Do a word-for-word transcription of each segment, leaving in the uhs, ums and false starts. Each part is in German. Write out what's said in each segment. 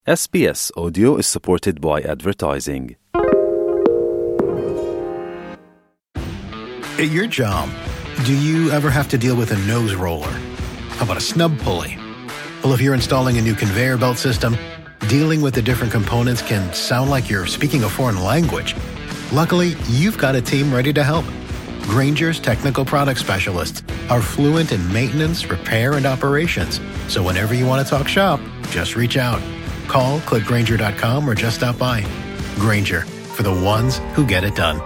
S B S Audio is supported by advertising. At your job, do you ever have to deal with a nose roller? How about a snub pulley? Well, if you're installing a new conveyor belt system, dealing with the different components can sound like you're speaking a foreign language. Luckily, you've got a team ready to help. Grainger's technical product specialists are fluent in maintenance, repair, and operations. So whenever you want to talk shop, just reach out. Call, click Grainger dot com or just stop by. Grainger, for the ones who get it done.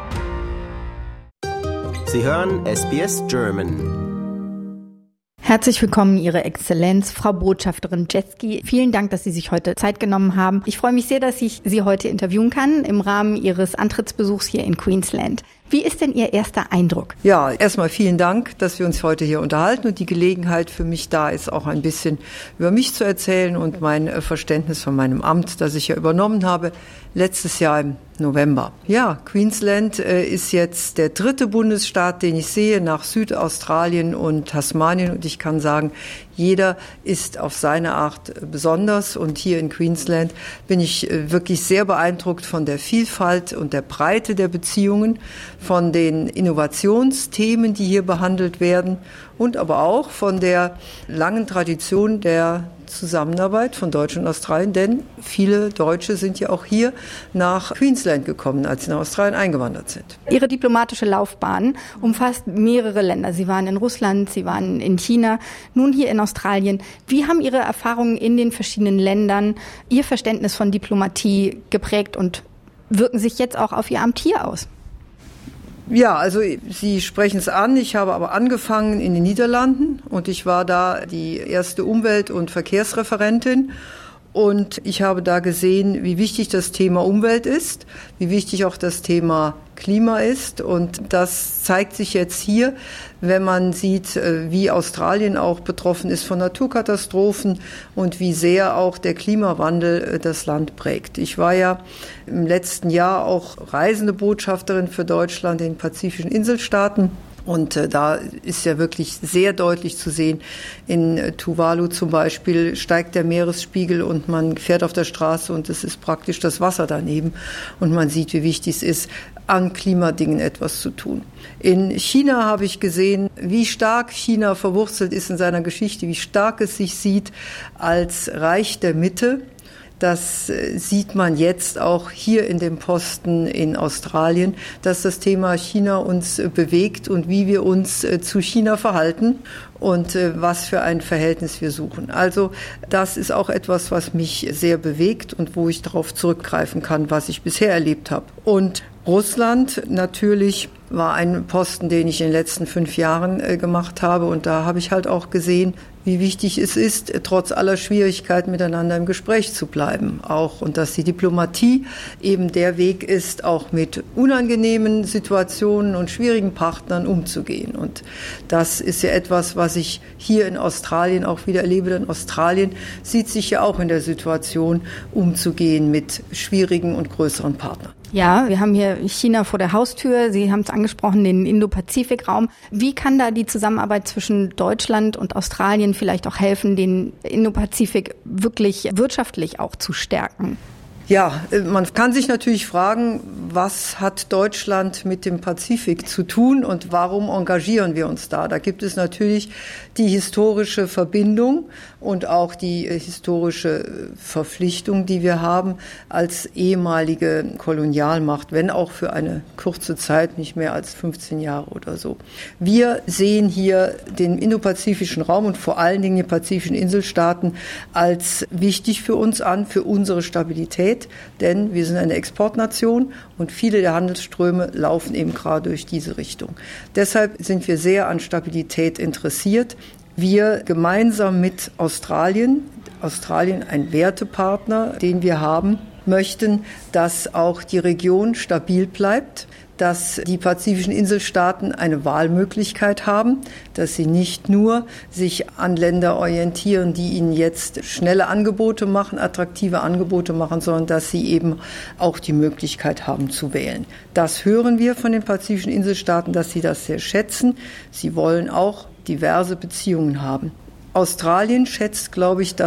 Sie hören S B S German. Herzlich willkommen, Ihre Exzellenz, Frau Botschafterin Jeske. Vielen Dank, dass Sie sich heute Zeit genommen haben. Ich freue mich sehr, dass ich Sie heute interviewen kann im Rahmen Ihres Antrittsbesuchs hier in Queensland. Wie ist denn Ihr erster Eindruck? Ja, erstmal vielen Dank, dass wir uns heute hier unterhalten und die Gelegenheit für mich da ist, auch ein bisschen über mich zu erzählen und mein Verständnis von meinem Amt, das ich ja übernommen habe, letztes Jahr im November. Ja, Queensland äh, ist jetzt der dritte Bundesstaat, den ich sehe, nach Südaustralien und Tasmanien. Und ich kann sagen, jeder ist auf seine Art besonders. Und hier in Queensland bin ich äh, wirklich sehr beeindruckt von der Vielfalt und der Breite der Beziehungen, von den Innovationsthemen, die hier behandelt werden und aber auch von der langen Tradition der Zusammenarbeit von Deutschland und Australien, denn viele Deutsche sind ja auch hier nach Queensland gekommen, als sie nach Australien eingewandert sind. Ihre diplomatische Laufbahn umfasst mehrere Länder. Sie waren in Russland, Sie waren in China, nun hier in Australien. Wie haben Ihre Erfahrungen in den verschiedenen Ländern Ihr Verständnis von Diplomatie geprägt und wirken sich jetzt auch auf Ihr Amt hier aus? Ja, also Sie sprechen es an. Ich habe aber angefangen in den Niederlanden und ich war da die erste Umwelt- und Verkehrsreferentin. Und ich habe da gesehen, wie wichtig das Thema Umwelt ist, wie wichtig auch das Thema Klima ist. Und das zeigt sich jetzt hier, wenn man sieht, wie Australien auch betroffen ist von Naturkatastrophen und wie sehr auch der Klimawandel das Land prägt. Ich war ja im letzten Jahr auch reisende Botschafterin für Deutschland in den pazifischen Inselstaaten. Und äh, da ist ja wirklich sehr deutlich zu sehen, in äh, Tuvalu zum Beispiel steigt der Meeresspiegel und man fährt auf der Straße und es ist praktisch das Wasser daneben. Und man sieht, wie wichtig es ist, an Klimadingen etwas zu tun. In China habe ich gesehen, wie stark China verwurzelt ist in seiner Geschichte, wie stark es sich sieht als Reich der Mitte. Das sieht man jetzt auch hier in dem Posten in Australien, dass das Thema China uns bewegt und wie wir uns zu China verhalten und was für ein Verhältnis wir suchen. Also das ist auch etwas, was mich sehr bewegt und wo ich darauf zurückgreifen kann, was ich bisher erlebt habe. Und Russland natürlich war ein Posten, den ich in den letzten fünf Jahren äh, gemacht habe. Und da habe ich halt auch gesehen, wie wichtig es ist, trotz aller Schwierigkeiten miteinander im Gespräch zu bleiben. Auch und dass die Diplomatie eben der Weg ist, auch mit unangenehmen Situationen und schwierigen Partnern umzugehen. Und das ist ja etwas, was ich hier in Australien auch wieder erlebe. Denn Australien sieht sich ja auch in der Situation, umzugehen mit schwierigen und größeren Partnern. Ja, wir haben hier China vor der Haustür. Sie haben es angesprochen, den Indo-Pazifik-Raum. Wie kann da die Zusammenarbeit zwischen Deutschland und Australien vielleicht auch helfen, den Indo-Pazifik wirklich wirtschaftlich auch zu stärken? Ja, man kann sich natürlich fragen, was hat Deutschland mit dem Pazifik zu tun und warum engagieren wir uns da? Da gibt es natürlich die historische Verbindung und auch die historische Verpflichtung, die wir haben als ehemalige Kolonialmacht, wenn auch für eine kurze Zeit, nicht mehr als fünfzehn Jahre oder so. Wir sehen hier den indopazifischen Raum und vor allen Dingen die pazifischen Inselstaaten als wichtig für uns an, für unsere Stabilität. Denn wir sind eine Exportnation und viele der Handelsströme laufen eben gerade durch diese Richtung. Deshalb sind wir sehr an Stabilität interessiert. Wir gemeinsam mit Australien, Australien ein Wertepartner, den wir haben, möchten, dass auch die Region stabil bleibt, dass die pazifischen Inselstaaten eine Wahlmöglichkeit haben, dass sie nicht nur sich an Länder orientieren, die ihnen jetzt schnelle Angebote machen, attraktive Angebote machen, sondern dass sie eben auch die Möglichkeit haben zu wählen. Das hören wir von den pazifischen Inselstaaten, dass sie das sehr schätzen. Sie wollen auch diverse Beziehungen haben. Australien schätzt, glaube ich, das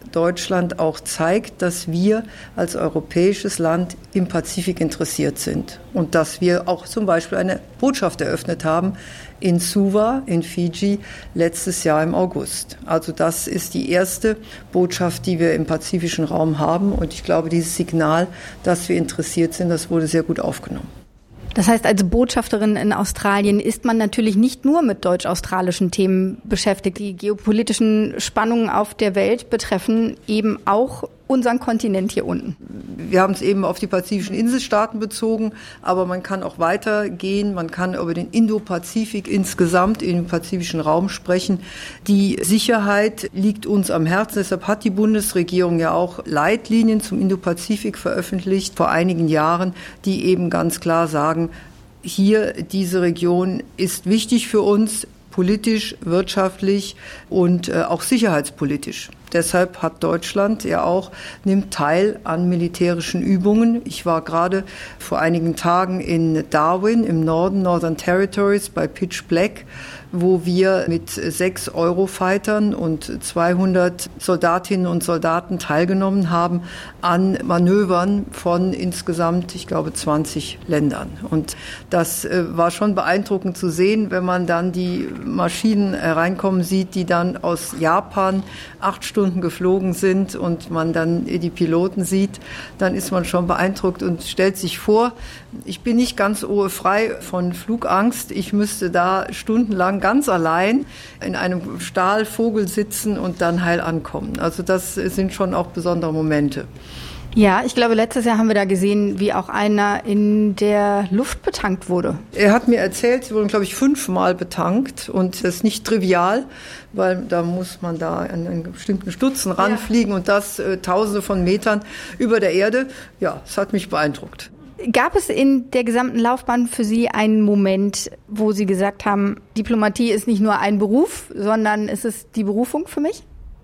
Deutschland auch zeigt, dass wir als europäisches Land im Pazifik interessiert sind und dass wir auch zum Beispiel eine Botschaft eröffnet haben in Suva in Fidschi letztes Jahr im August. Also das ist die erste Botschaft, die wir im pazifischen Raum haben und ich glaube, dieses Signal, dass wir interessiert sind, das wurde sehr gut aufgenommen. Das heißt, als Botschafterin in Australien ist man natürlich nicht nur mit deutsch-australischen Themen beschäftigt. Die geopolitischen Spannungen auf der Welt betreffen eben auch unseren Kontinent hier unten. Wir haben es eben auf die pazifischen Inselstaaten bezogen, aber man kann auch weitergehen. Man kann über den Indo-Pazifik insgesamt im pazifischen Raum sprechen. Die Sicherheit liegt uns am Herzen. Deshalb hat die Bundesregierung ja auch Leitlinien zum Indo-Pazifik veröffentlicht vor einigen Jahren, die eben ganz klar sagen, hier, diese Region ist wichtig für uns, politisch, wirtschaftlich und äh, auch sicherheitspolitisch. Deshalb hat Deutschland ja auch, nimmt teil an militärischen Übungen. Ich war gerade vor einigen Tagen in Darwin im Norden, Northern Territories bei Pitch Black, wo wir mit sechs Eurofightern und zweihundert Soldatinnen und Soldaten teilgenommen haben an Manövern von insgesamt, ich glaube, zwanzig Ländern. Und das war schon beeindruckend zu sehen, wenn man dann die Maschinen reinkommen sieht, die dann aus Japan acht Stunden geflogen sind und man dann die Piloten sieht, dann ist man schon beeindruckt und stellt sich vor, ich bin nicht ganz frei von Flugangst. Ich müsste da stundenlang ganz allein in einem Stahlvogel sitzen und dann heil ankommen. Also das sind schon auch besondere Momente. Ja, ich glaube, letztes Jahr haben wir da gesehen, wie auch einer in der Luft betankt wurde. Er hat mir erzählt, sie wurden, glaube ich, fünfmal betankt und das ist nicht trivial, weil da muss man da an einen bestimmten Stutzen ranfliegen ja. Und das äh, tausende von Metern über der Erde. Ja, es hat mich beeindruckt. Gab es in der gesamten Laufbahn für Sie einen Moment, wo Sie gesagt haben, Diplomatie ist nicht nur ein Beruf, sondern es ist die Berufung für mich?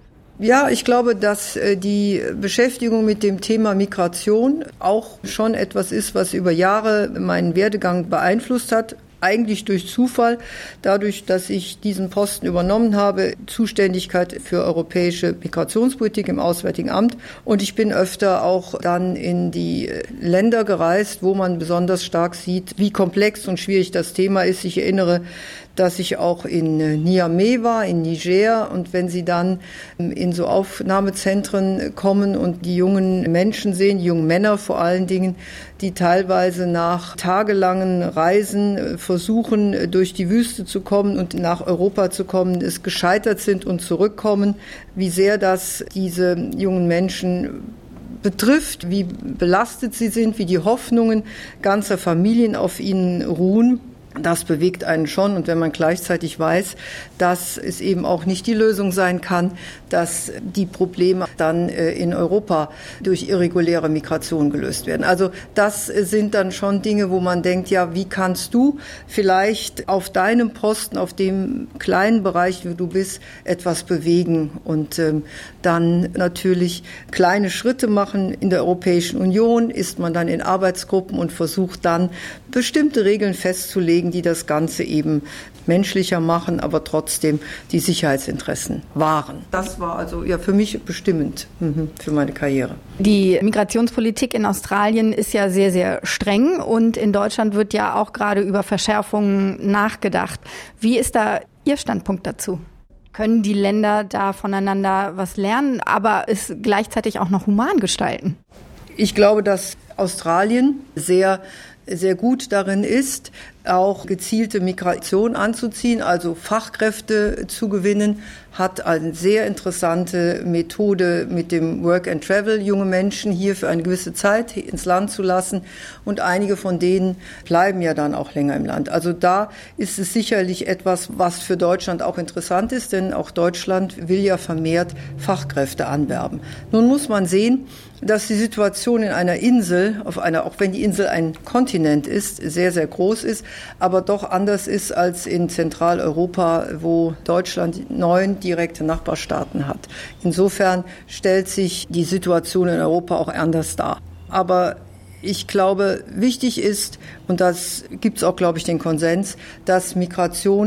Ja, ich glaube, dass die Beschäftigung mit dem Thema Migration auch schon etwas ist, was über Jahre meinen Werdegang beeinflusst hat. Eigentlich durch Zufall, dadurch, dass ich diesen Posten übernommen habe, Zuständigkeit für europäische Migrationspolitik im Auswärtigen Amt. Und ich bin öfter auch dann in die Länder gereist, wo man besonders stark sieht, wie komplex und schwierig das Thema ist. Ich erinnere, dass ich auch in Niamey war, in Niger. Und wenn Sie dann in so Aufnahmezentren kommen und die jungen Menschen sehen, die jungen Männer vor allen Dingen, die teilweise nach tagelangen Reisen versuchen, durch die Wüste zu kommen und nach Europa zu kommen, es gescheitert sind und zurückkommen, wie sehr das diese jungen Menschen betrifft, wie belastet sie sind, wie die Hoffnungen ganzer Familien auf ihnen ruhen. Das bewegt einen schon. Und wenn man gleichzeitig weiß, dass es eben auch nicht die Lösung sein kann, dass die Probleme dann in Europa durch irreguläre Migration gelöst werden. Also das sind dann schon Dinge, wo man denkt, ja, wie kannst du vielleicht auf deinem Posten, auf dem kleinen Bereich, wie du bist, etwas bewegen und ähm, dann natürlich kleine Schritte machen. In der Europäischen Union ist man dann in Arbeitsgruppen und versucht dann bestimmte Regeln festzulegen, die das Ganze eben menschlicher machen, aber trotzdem die Sicherheitsinteressen wahren. Das war also ja für mich bestimmend für meine Karriere. Die Migrationspolitik in Australien ist ja sehr, sehr streng und in Deutschland wird ja auch gerade über Verschärfungen nachgedacht. Wie ist da Ihr Standpunkt dazu? Können die Länder da voneinander was lernen, aber es gleichzeitig auch noch human gestalten? Ich glaube, dass Australien sehr sehr gut darin ist, auch gezielte Migration anzuziehen, also Fachkräfte zu gewinnen, hat eine sehr interessante Methode mit dem Work and Travel, junge Menschen hier für eine gewisse Zeit ins Land zu lassen und einige von denen bleiben ja dann auch länger im Land. Also da ist es sicherlich etwas, was für Deutschland auch interessant ist, denn auch Deutschland will ja vermehrt Fachkräfte anwerben. Nun muss man sehen, dass die Situation in einer Insel, auf einer, auch wenn die Insel ein Kontinent ist, sehr, sehr groß ist, aber doch anders ist als in Zentraleuropa, wo Deutschland neun direkte Nachbarstaaten hat. Insofern stellt sich die Situation in Europa auch anders dar. Aber ich glaube, wichtig ist, und das gibt es auch, glaube ich, den Konsens, dass Migration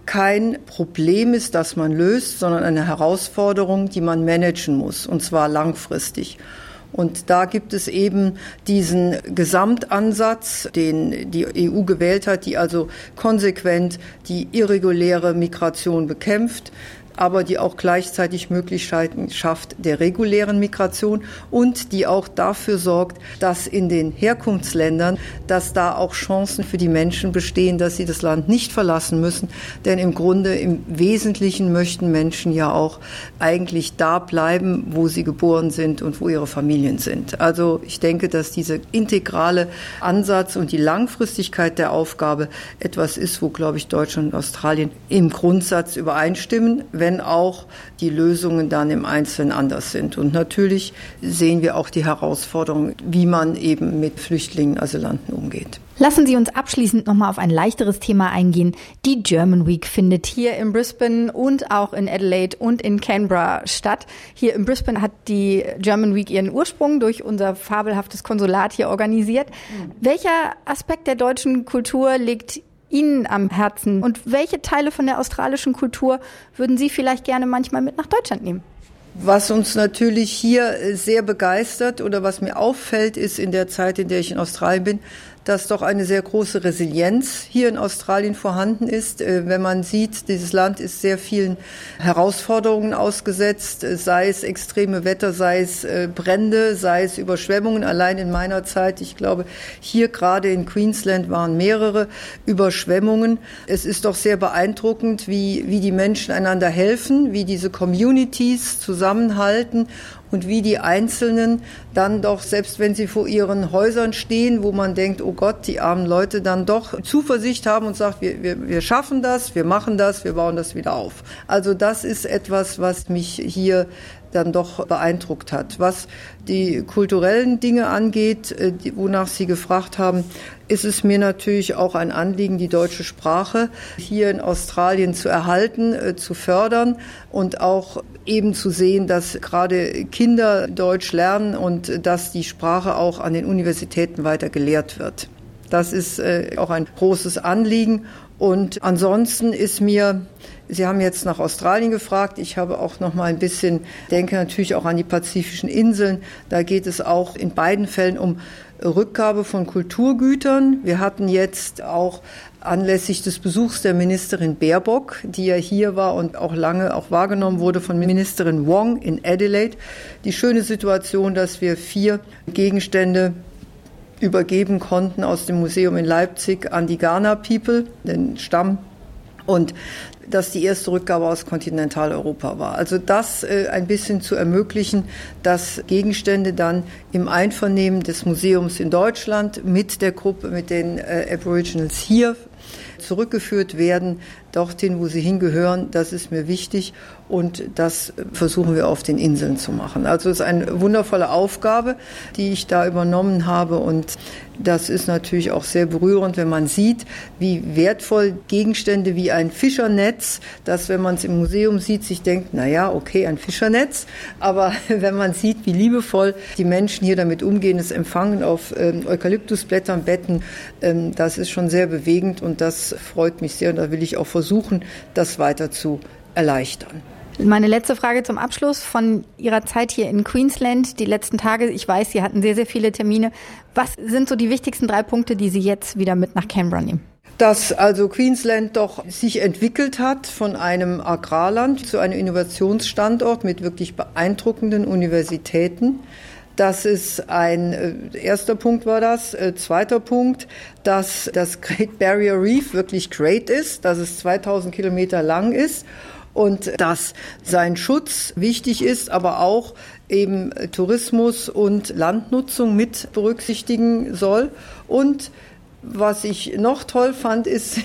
kein Problem ist, das man löst, sondern eine Herausforderung, die man managen muss, und zwar langfristig. Und da gibt es eben diesen Gesamtansatz, den die E U gewählt hat, die also konsequent die irreguläre Migration bekämpft, aber die auch gleichzeitig Möglichkeiten schafft der regulären Migration und die auch dafür sorgt, dass in den Herkunftsländern, dass da auch Chancen für die Menschen bestehen, dass sie das Land nicht verlassen müssen. Denn im Grunde, im Wesentlichen möchten Menschen ja auch eigentlich da bleiben, wo sie geboren sind und wo ihre Familien sind. Also ich denke, dass dieser integrale Ansatz und die Langfristigkeit der Aufgabe etwas ist, wo, glaube ich, Deutschland und Australien im Grundsatz übereinstimmen, wenn auch die Lösungen dann im Einzelnen anders sind. Und natürlich sehen wir auch die Herausforderung, wie man eben mit Flüchtlingen, Asylanten umgeht. Lassen Sie uns abschließend nochmal auf ein leichteres Thema eingehen. Die German Week findet hier in Brisbane und auch in Adelaide und in Canberra statt. Hier in Brisbane hat die German Week ihren Ursprung durch unser fabelhaftes Konsulat hier organisiert. Mhm. Welcher Aspekt der deutschen Kultur liegt Ihnen am Herzen? Und welche Teile von der australischen Kultur würden Sie vielleicht gerne manchmal mit nach Deutschland nehmen? Was uns natürlich hier sehr begeistert oder was mir auffällt, ist in der Zeit, in der ich in Australien bin, dass doch eine sehr große Resilienz hier in Australien vorhanden ist. Wenn man sieht, dieses Land ist sehr vielen Herausforderungen ausgesetzt, sei es extreme Wetter, sei es Brände, sei es Überschwemmungen. Allein in meiner Zeit, ich glaube, hier gerade in Queensland waren mehrere Überschwemmungen. Es ist doch sehr beeindruckend, wie, wie die Menschen einander helfen, wie diese Communities zusammenhalten und wie die Einzelnen dann doch, selbst wenn sie vor ihren Häusern stehen, wo man denkt, oh Gott, die armen Leute dann doch Zuversicht haben und sagt, wir, wir, wir schaffen das, wir machen das, wir bauen das wieder auf. Also das ist etwas, was mich hier dann doch beeindruckt hat. Was die kulturellen Dinge angeht, wonach Sie gefragt haben, ist es mir natürlich auch ein Anliegen, die deutsche Sprache hier in Australien zu erhalten, zu fördern und auch eben zu sehen, dass gerade Kinder Deutsch lernen und dass die Sprache auch an den Universitäten weiter gelehrt wird. Das ist auch ein großes Anliegen. Und ansonsten ist mir, Sie haben jetzt nach Australien gefragt, ich habe auch noch mal ein bisschen, denke natürlich auch an die pazifischen Inseln. Da geht es auch in beiden Fällen um Rückgabe von Kulturgütern. Wir hatten jetzt auch anlässlich des Besuchs der Ministerin Baerbock, die ja hier war und auch lange auch wahrgenommen wurde von Ministerin Wong in Adelaide, die schöne Situation, dass wir vier Gegenstände übergeben konnten aus dem Museum in Leipzig an die Ghana People, den Stamm, und dass die erste Rückgabe aus Kontinentaleuropa war. Also das äh, ein bisschen zu ermöglichen, dass Gegenstände dann im Einvernehmen des Museums in Deutschland mit der Gruppe, mit den äh, Aboriginals hier zurückgeführt werden, dorthin, wo sie hingehören. Das ist mir wichtig und das versuchen wir auf den Inseln zu machen. Also es ist eine wundervolle Aufgabe, die ich da übernommen habe und das ist natürlich auch sehr berührend, wenn man sieht, wie wertvoll Gegenstände wie ein Fischernetz, das, wenn man es im Museum sieht, sich denkt, na ja, okay, ein Fischernetz, aber wenn man sieht, wie liebevoll die Menschen hier damit umgehen, es empfangen auf ähm, Eukalyptusblättern, Betten, ähm, das ist schon sehr bewegend und das freut mich sehr und da will ich auch versuchen, das weiter zu erleichtern. Meine letzte Frage zum Abschluss von Ihrer Zeit hier in Queensland, die letzten Tage. Ich weiß, Sie hatten sehr, sehr viele Termine. Was sind so die wichtigsten drei Punkte, die Sie jetzt wieder mit nach Canberra nehmen? Dass also Queensland doch sich entwickelt hat von einem Agrarland zu einem Innovationsstandort mit wirklich beeindruckenden Universitäten. Das ist ein, äh, erster Punkt war das. Äh, zweiter Punkt, dass das Great Barrier Reef wirklich great ist, dass es zweitausend Kilometer lang ist und dass sein Schutz wichtig ist, aber auch eben Tourismus und Landnutzung mit berücksichtigen soll. Und was ich noch toll fand, ist,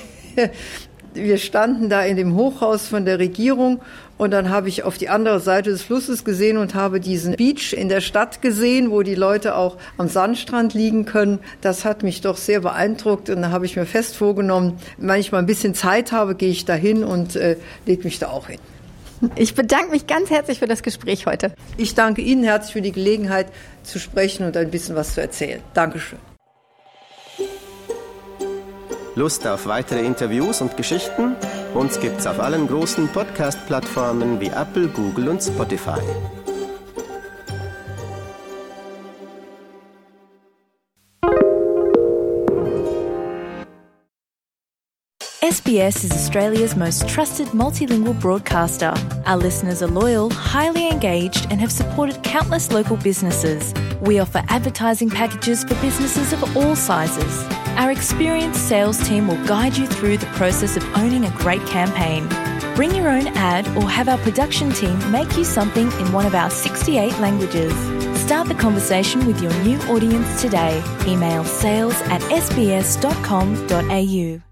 wir standen da in dem Hochhaus von der Regierung und dann habe ich auf die andere Seite des Flusses gesehen und habe diesen Beach in der Stadt gesehen, wo die Leute auch am Sandstrand liegen können. Das hat mich doch sehr beeindruckt und da habe ich mir fest vorgenommen, wenn ich mal ein bisschen Zeit habe, gehe ich da hin und äh, lege mich da auch hin. Ich bedanke mich ganz herzlich für das Gespräch heute. Ich danke Ihnen herzlich für die Gelegenheit zu sprechen und ein bisschen was zu erzählen. Dankeschön. Lust auf weitere Interviews und Geschichten? Uns gibt's auf allen großen Podcast-Plattformen wie Apple, Google und Spotify. S B S is Australia's most trusted multilingual broadcaster. Our listeners are loyal, highly engaged, and have supported countless local businesses. We offer advertising packages for businesses of all sizes. Our experienced sales team will guide you through the process of owning a great campaign. Bring your own ad or have our production team make you something in one of our sixty-eight languages. Start the conversation with your new audience today. Email sales at s b s dot com dot a u.